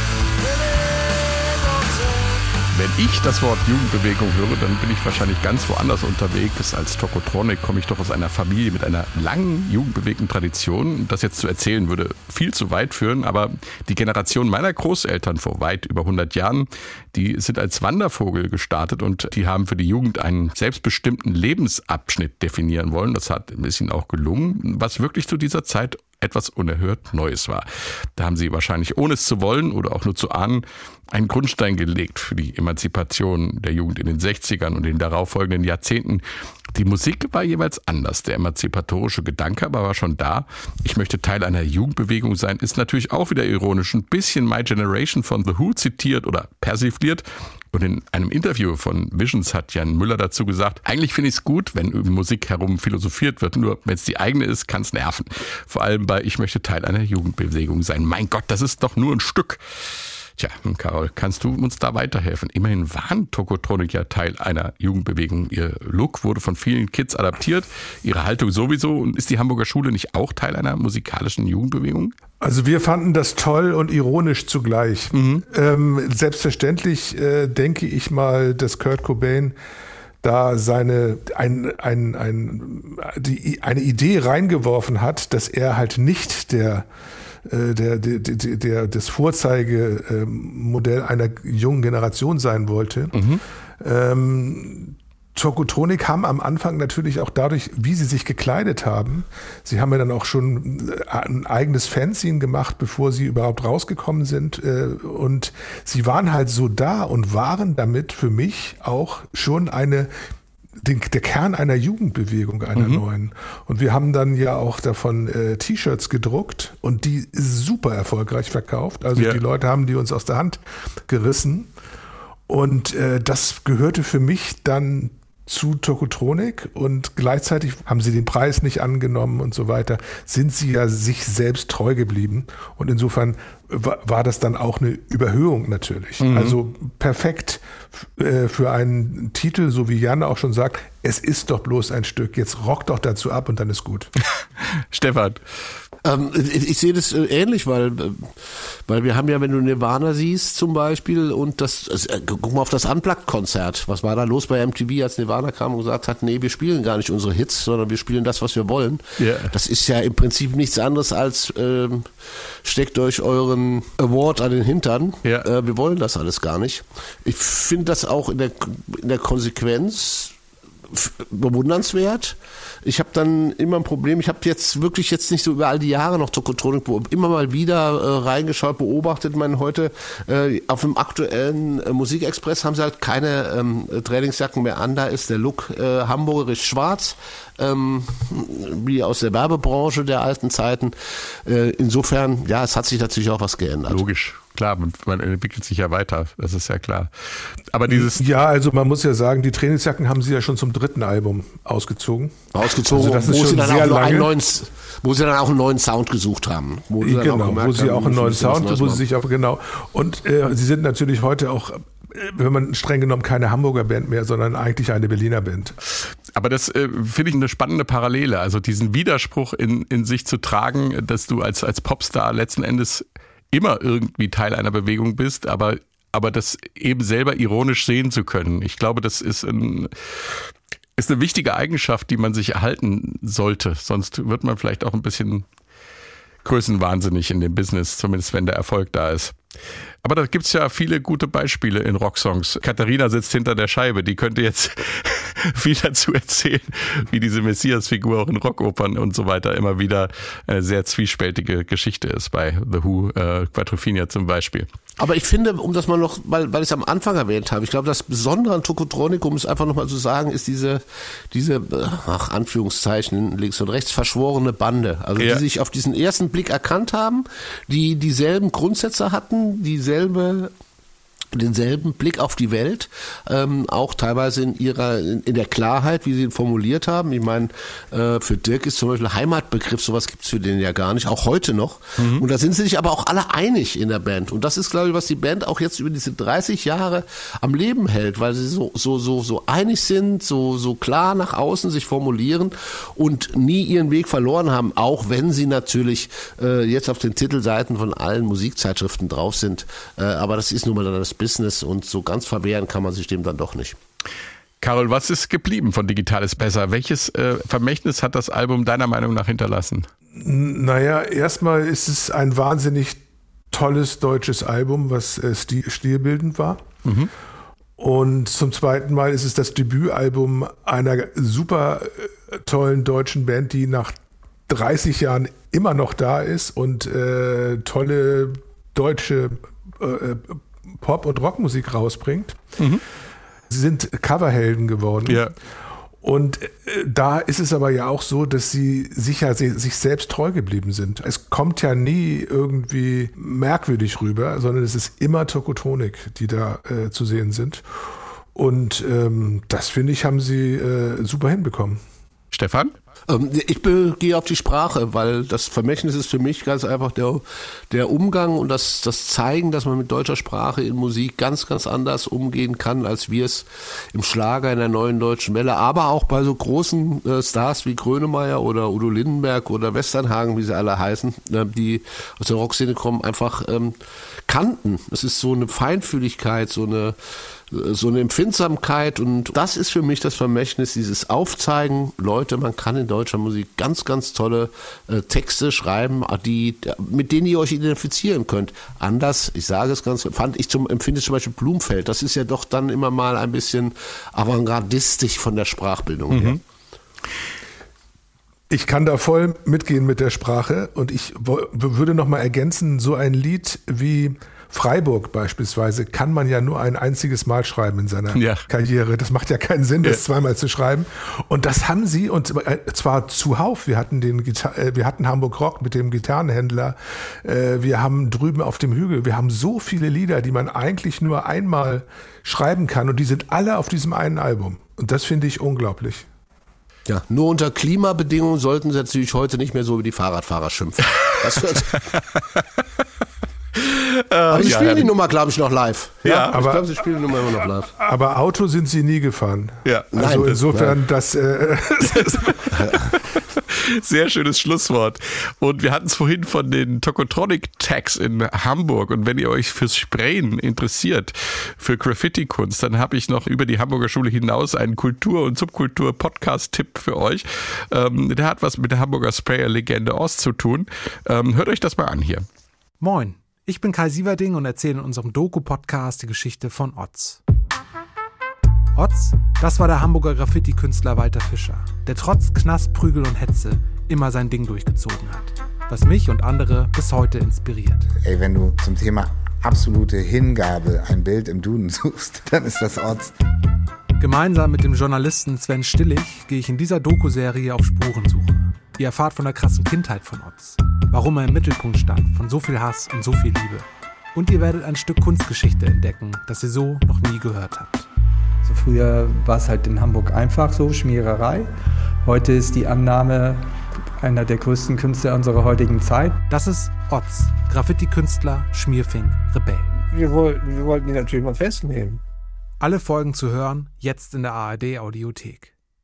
Bewegung sind. Wenn ich das Wort Jugendbewegung höre, dann bin ich wahrscheinlich ganz woanders unterwegs. Als Tokotronic komme ich doch aus einer Familie mit einer langen jugendbewegten Tradition. Das jetzt zu erzählen würde viel zu weit führen, aber die Generation meiner Großeltern vor weit über hundert Jahren, die sind als Wandervogel gestartet und die haben für die Jugend einen selbstbestimmten Lebensabschnitt definieren wollen. Das hat ein bisschen auch gelungen, was wirklich zu dieser Zeit etwas unerhört Neues war. Da haben sie wahrscheinlich, ohne es zu wollen oder auch nur zu ahnen, einen Grundstein gelegt für die Emanzipation der Jugend in den sechzigern und den darauffolgenden Jahrzehnten. Die Musik war jeweils anders. Der emanzipatorische Gedanke aber war schon da. Ich möchte Teil einer Jugendbewegung sein, ist natürlich auch wieder ironisch. Ein bisschen My Generation von The Who zitiert oder persifliert. Und in einem Interview von Visions hat Jan Müller dazu gesagt, eigentlich finde ich es gut, wenn über Musik herum philosophiert wird. Nur wenn es die eigene ist, kann es nerven. Vor allem bei Ich möchte Teil einer Jugendbewegung sein. Mein Gott, das ist doch nur ein Stück. Tja, Carol, kannst du uns da weiterhelfen? Immerhin waren Tokotronic ja Teil einer Jugendbewegung. Ihr Look wurde von vielen Kids adaptiert, ihre Haltung sowieso. Und ist die Hamburger Schule nicht auch Teil einer musikalischen Jugendbewegung? Also wir fanden das toll und ironisch zugleich. Mhm. Ähm, selbstverständlich äh, denke ich mal, dass Kurt Cobain da seine ein, ein, ein, die, eine Idee reingeworfen hat, dass er halt nicht der Der, der, der, der, das Vorzeigemodell einer jungen Generation sein wollte. Mhm. Ähm, Tokotronic haben am Anfang natürlich auch dadurch, wie sie sich gekleidet haben, sie haben ja dann auch schon ein eigenes Fanzine gemacht, bevor sie überhaupt rausgekommen sind, und sie waren halt so da und waren damit für mich auch schon eine Den, der Kern einer Jugendbewegung, einer mhm. neuen. Und wir haben dann ja auch davon äh, T-Shirts gedruckt und die super erfolgreich verkauft. Also ja. Die Leute haben die uns aus der Hand gerissen. Und äh, das gehörte für mich dann zu Tokotronic und gleichzeitig haben sie den Preis nicht angenommen und so weiter, sind sie ja sich selbst treu geblieben und insofern war, war das dann auch eine Überhöhung natürlich. Mhm. Also perfekt äh, für einen Titel, so wie Jan auch schon sagt, es ist doch bloß ein Stück, jetzt rock doch dazu ab und dann ist gut. Stefan. Ähm, ich, ich sehe das äh, ähnlich, weil, weil wir haben ja, wenn du Nirvana siehst zum Beispiel und das, also, äh, guck mal auf das Unplugged-Konzert. Was war da los bei M T V, als Nirvana kam und gesagt hat, nee, wir spielen gar nicht unsere Hits, sondern wir spielen das, was wir wollen. Yeah. Das ist ja im Prinzip nichts anderes als ähm, steckt euch euren Award an den Hintern. Yeah. Äh, wir wollen das alles gar nicht. Ich finde das auch in der, in der Konsequenz bewundernswert. Ich habe dann immer ein Problem, ich habe jetzt wirklich jetzt nicht so über all die Jahre noch Tokotronic immer mal wieder äh, reingeschaut, beobachtet. Man heute äh, auf dem aktuellen äh, Musikexpress haben sie halt keine ähm, Trainingsjacken mehr an, da ist der Look äh, hamburgerisch schwarz, ähm, wie aus der Werbebranche der alten Zeiten. Äh, insofern, ja, es hat sich natürlich auch was geändert. Logisch. Klar, man, man entwickelt sich ja weiter, das ist ja klar. Aber dieses ja, also man muss ja sagen, die Trainingsjacken haben sie ja schon zum dritten Album ausgezogen. Ausgezogen, also das ist wo, schon sie dann sehr auch einen neuen, wo sie dann auch einen neuen Sound gesucht haben. Wo sie genau, dann auch wo sie haben, auch einen neuen Sound, wo sie sich auch, genau. Und äh, sie sind natürlich heute auch, wenn man streng genommen, keine Hamburger Band mehr, sondern eigentlich eine Berliner Band. Aber das äh, finde ich eine spannende Parallele, also diesen Widerspruch in, in sich zu tragen, dass du als, als Popstar letzten Endes immer irgendwie Teil einer Bewegung bist, aber, aber das eben selber ironisch sehen zu können. Ich glaube, das ist, ein, ist eine wichtige Eigenschaft, die man sich erhalten sollte. Sonst wird man vielleicht auch ein bisschen größenwahnsinnig in dem Business, zumindest wenn der Erfolg da ist. Aber da gibt's ja viele gute Beispiele in Rocksongs. Katharina sitzt hinter der Scheibe, die könnte jetzt viel dazu erzählen, wie diese Messias-Figur auch in Rockopern und so weiter immer wieder eine sehr zwiespältige Geschichte ist, bei The Who, äh, Quadrophenia zum Beispiel. Aber ich finde, um das mal noch, weil, weil ich es am Anfang erwähnt habe, ich glaube, das Besondere an Tokotronic, um es einfach nochmal zu sagen, ist diese, diese, ach, Anführungszeichen, links und rechts, verschworene Bande. Also ja. die sich auf diesen ersten Blick erkannt haben, die dieselben Grundsätze hatten, dieselbe denselben Blick auf die Welt, ähm, auch teilweise in ihrer, in, in der Klarheit, wie sie ihn formuliert haben. Ich meine, äh, für Dirk ist zum Beispiel Heimatbegriff, sowas gibt's für den ja gar nicht, auch heute noch. Mhm. Und da sind sie sich aber auch alle einig in der Band. Und das ist, glaube ich, was die Band auch jetzt über diese dreißig Jahre am Leben hält, weil sie so, so, so, so einig sind, so, so klar nach außen sich formulieren und nie ihren Weg verloren haben, auch wenn sie natürlich äh, jetzt auf den Titelseiten von allen Musikzeitschriften drauf sind. Äh, aber das ist nun mal dann das Business und so ganz verwehren kann man sich dem dann doch nicht. Carol, was ist geblieben von Digital ist besser? Welches äh, Vermächtnis hat das Album deiner Meinung nach hinterlassen? Naja, erstmal ist es ein wahnsinnig tolles deutsches Album, was äh, stil- stilbildend war. Mhm. Und zum zweiten Mal ist es das Debütalbum einer super äh, tollen deutschen Band, die nach dreißig Jahren immer noch da ist und äh, tolle deutsche äh, Pop- und Rockmusik rausbringt. Mhm. Sie sind Coverhelden geworden. Ja. Und äh, da ist es aber ja auch so, dass sie sich ja sie, sich selbst treu geblieben sind. Es kommt ja nie irgendwie merkwürdig rüber, sondern es ist immer Tokotronic, die da äh, zu sehen sind. Und ähm, das, finde ich, haben sie äh, super hinbekommen. Stefan? Ähm, ich be- gehe auf die Sprache, weil das Vermächtnis ist für mich ganz einfach der, der Umgang und das, das Zeigen, dass man mit deutscher Sprache in Musik ganz, ganz anders umgehen kann, als wir es im Schlager in der neuen deutschen Welle, aber auch bei so großen äh, Stars wie Grönemeyer oder Udo Lindenberg oder Westernhagen, wie sie alle heißen, äh, die aus der Rockszene kommen, einfach ähm, kannten. Es ist so eine Feinfühligkeit, so eine so eine Empfindsamkeit und das ist für mich das Vermächtnis, dieses Aufzeigen, Leute, man kann in deutscher Musik ganz, ganz tolle äh, Texte schreiben, die, mit denen ihr euch identifizieren könnt. Anders, ich sage es ganz, fand ich zum, empfinde zum Beispiel Blumfeld, das ist ja doch dann immer mal ein bisschen avantgardistisch von der Sprachbildung her. Mhm. Ich kann da voll mitgehen mit der Sprache und ich w- würde noch mal ergänzen, so ein Lied wie Freiburg beispielsweise kann man ja nur ein einziges Mal schreiben in seiner ja. Karriere. Das macht ja keinen Sinn, das ja. zweimal zu schreiben. Und das haben sie, und zwar zuhauf. Wir hatten den Gitar- wir hatten Hamburg Rock mit dem Gitarrenhändler. Wir haben drüben auf dem Hügel, wir haben so viele Lieder, die man eigentlich nur einmal schreiben kann. Und die sind alle auf diesem einen Album. Und das finde ich unglaublich. Ja, nur unter Klimabedingungen sollten sie natürlich heute nicht mehr so über die Fahrradfahrer schimpfen. Das wird aber sie ja, spielen ja. die Nummer, glaube ich, noch live. Ja, ja aber, ich glaube, sie spielen die Nummer immer noch live. Aber Auto sind sie nie gefahren. Ja. Also Nein, insofern, nein. das... Äh, Sehr schönes Schlusswort. Und wir hatten es vorhin von den Tokotronic-Tags in Hamburg. Und wenn ihr euch fürs Sprayen interessiert, für Graffiti-Kunst, dann habe ich noch über die Hamburger Schule hinaus einen Kultur- und Subkultur-Podcast-Tipp für euch. Ähm, der hat was mit der Hamburger Sprayer-Legende Ost zu tun. Ähm, hört euch das mal an hier. Moin, ich bin Kai Sieverding und erzähle in unserem Doku-Podcast die Geschichte von Otz. Otz, das war der Hamburger Graffiti-Künstler Walter Fischer, der trotz Knast, Prügel und Hetze immer sein Ding durchgezogen hat, was mich und andere bis heute inspiriert. Ey, wenn du zum Thema absolute Hingabe ein Bild im Duden suchst, dann ist das Otz. Gemeinsam mit dem Journalisten Sven Stillig gehe ich in dieser Doku-Serie auf Spurensuche. Ihr erfahrt von der krassen Kindheit von Otz, warum er im Mittelpunkt stand von so viel Hass und so viel Liebe. Und ihr werdet ein Stück Kunstgeschichte entdecken, das ihr so noch nie gehört habt. So früher war es halt in Hamburg einfach so, Schmiererei. Heute ist die Annahme einer der größten Künstler unserer heutigen Zeit. Das ist Otz, Graffiti-Künstler, Schmierfink, Rebell. Wir wollten, wir wollten ihn natürlich mal festnehmen. Alle Folgen zu hören, jetzt in der A R D Audiothek.